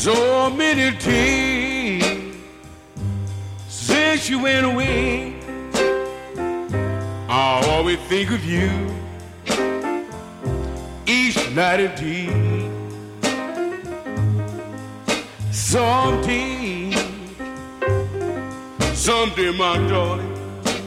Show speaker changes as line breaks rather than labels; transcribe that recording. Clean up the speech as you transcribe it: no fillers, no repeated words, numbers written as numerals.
So many days since you went away, I always think of you each night and day. Someday, my darling,